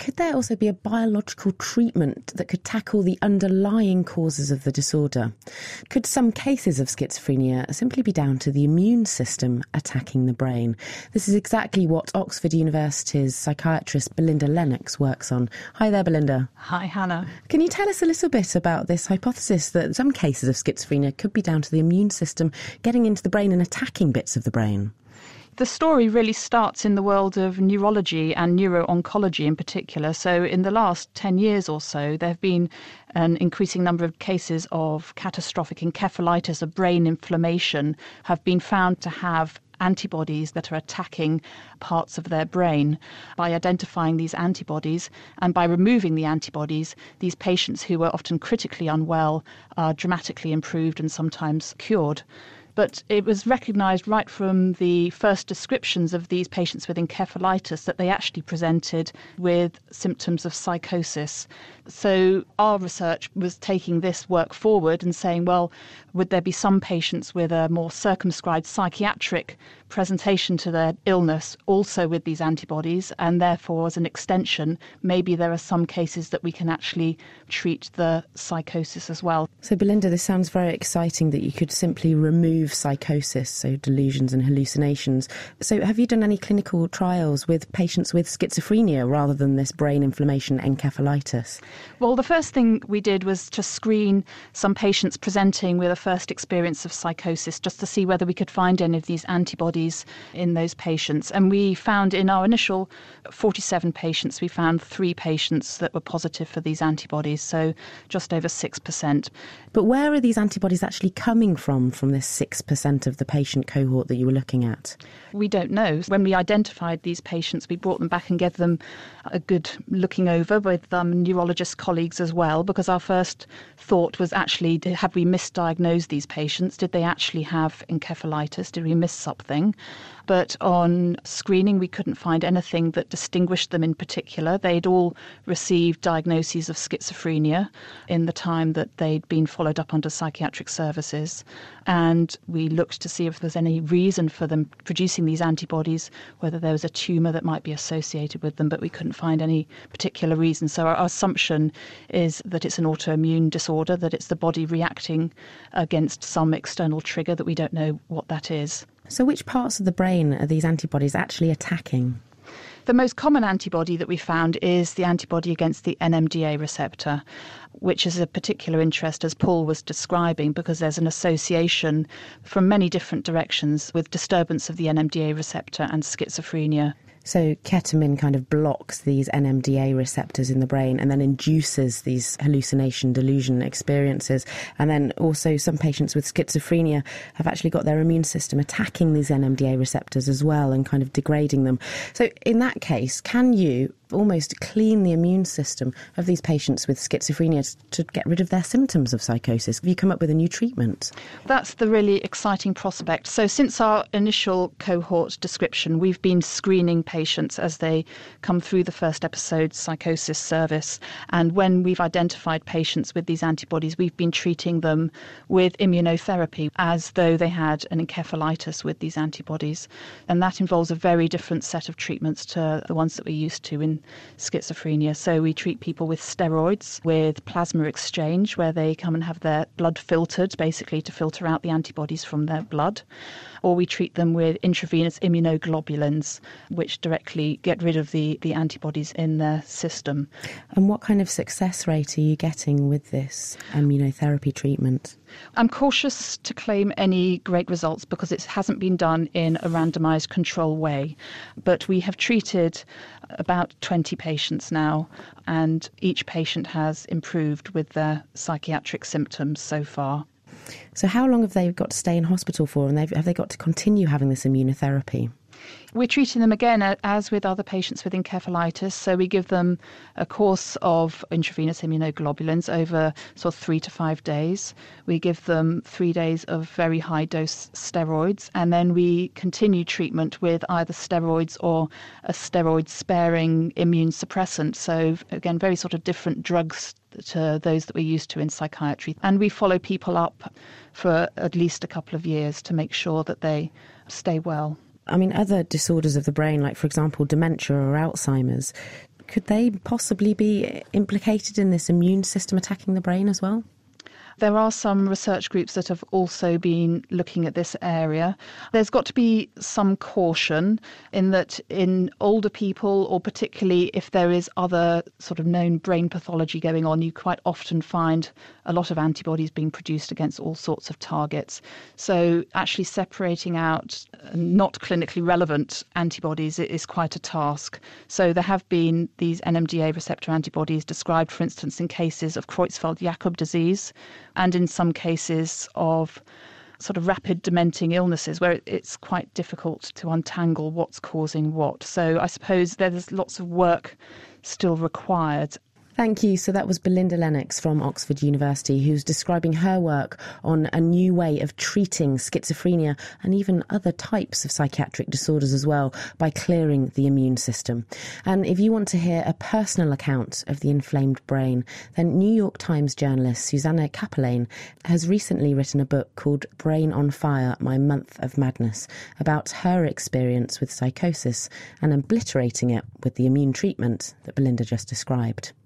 could there also be a biological treatment that could tackle the underlying causes of the disorder? Could some cases of schizophrenia simply be down to the immune system attacking the brain? This is exactly what Oxford University's psychiatrist Belinda Lennox works on. Hi there, Belinda. Hi, Hannah. Can you tell us a little bit about this hypothesis that some cases of schizophrenia could be down to the immune system getting into the brain and attacking bits of the brain? The story really starts in the world of neurology and neuro-oncology in particular. So in the last 10 years or so, there have been an increasing number of cases of catastrophic encephalitis, of brain inflammation, have been found to have antibodies that are attacking parts of their brain. By identifying these antibodies and by removing the antibodies, these patients who were often critically unwell are dramatically improved and sometimes cured. But it was recognised right from the first descriptions of these patients with encephalitis that they actually presented with symptoms of psychosis. So our research was taking this work forward and saying, well, would there be some patients with a more circumscribed psychiatric presentation to their illness also with these antibodies, and therefore as an extension, maybe there are some cases that we can actually treat the psychosis as well. So Belinda, this sounds very exciting that you could simply remove psychosis, so delusions and hallucinations. So have you done any clinical trials with patients with schizophrenia rather than this brain inflammation encephalitis? Well, the first thing we did was to screen some patients presenting with a first experience of psychosis just to see whether we could find any of these antibodies in those patients. And we found in our initial 47 patients, we found 3 patients that were positive for these antibodies, so just over 6%. But where are these antibodies actually coming from this 6% of the patient cohort that you were looking at? We don't know. When we identified these patients, we brought them back and gave them a good looking over with neurologist colleagues as well, because our first thought was actually, have we misdiagnosed these patients? Did they actually have encephalitis? Did we miss something? But on screening, we couldn't find anything that distinguished them in particular. They'd all received diagnoses of schizophrenia in the time that they'd been followed up under psychiatric services. And we looked to see if there's any reason for them producing these antibodies, whether there was a tumour that might be associated with them, but we couldn't find any particular reason. So our assumption is that it's an autoimmune disorder, that it's the body reacting against some external trigger that we don't know what that is. So which parts of the brain are these antibodies actually attacking? The most common antibody that we found is the antibody against the NMDA receptor, which is of particular interest, as Paul was describing, because there's an association from many different directions with disturbance of the NMDA receptor and schizophrenia. So ketamine kind of blocks these NMDA receptors in the brain and then induces these hallucination, delusion experiences. And then also some patients with schizophrenia have actually got their immune system attacking these NMDA receptors as well and kind of degrading them. So in that case, can you almost clean the immune system of these patients with schizophrenia to get rid of their symptoms of psychosis? Have you come up with a new treatment? That's the really exciting prospect. So since our initial cohort description, we've been screening patients as they come through the first episode psychosis service. And when we've identified patients with these antibodies, we've been treating them with immunotherapy as though they had an encephalitis with these antibodies. And that involves a very different set of treatments to the ones that we're used to in schizophrenia. So we treat people with steroids, with plasma exchange, where they come and have their blood filtered, basically to filter out the antibodies from their blood. Or we treat them with intravenous immunoglobulins, which directly get rid of the antibodies in their system. And what kind of success rate are you getting with this immunotherapy treatment? I'm cautious to claim any great results because it hasn't been done in a randomised control way. But we have treated about 20 patients now, and each patient has improved with their psychiatric symptoms so far. So how long have they got to stay in hospital for, and have they got to continue having this immunotherapy? We're treating them again as with other patients with encephalitis. So we give them a course of intravenous immunoglobulins over sort of 3 to 5 days. We give them 3 days of very high dose steroids, and then we continue treatment with either steroids or a steroid sparing immune suppressant. So again, very sort of different drugs to those that we're used to in psychiatry. And we follow people up for at least a couple of years to make sure that they stay well. I mean, other disorders of the brain, like, for example, dementia or Alzheimer's, Could they possibly be implicated in this immune system attacking the brain as well? There are some research groups that have also been looking at this area. There's got to be some caution in that in older people, or particularly if there is other sort of known brain pathology going on, you quite often find a lot of antibodies being produced against all sorts of targets. So actually separating out not clinically relevant antibodies is quite a task. So there have been these NMDA receptor antibodies described, for instance, in cases of Creutzfeldt-Jakob disease, and in some cases of sort of rapid dementing illnesses where it's quite difficult to untangle what's causing what. So I suppose there's lots of work still required. Thank you. So that was Belinda Lennox from Oxford University, who's describing her work on a new way of treating schizophrenia and even other types of psychiatric disorders as well by clearing the immune system. And if you want to hear a personal account of the inflamed brain, then New York Times journalist Susanna Capelane has recently written a book called Brain on Fire, My Month of Madness, about her experience with psychosis and obliterating it with the immune treatment that Belinda just described.